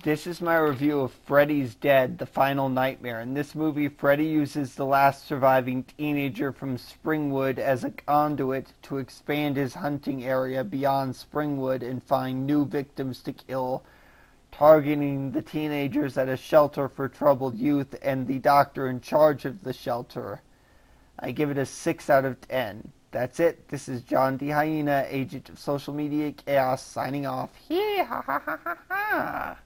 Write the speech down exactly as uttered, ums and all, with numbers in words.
This is my review of Freddy's Dead, The Final Nightmare. In this movie, Freddy uses the last surviving teenager from Springwood as a conduit to expand his hunting area beyond Springwood and find new victims to kill, targeting the teenagers at a shelter for troubled youth and the doctor in charge of the shelter. I give it a six out of ten. That's it. This is John D. Hyena, agent of social media chaos, signing off. Hee ha ha ha ha ha.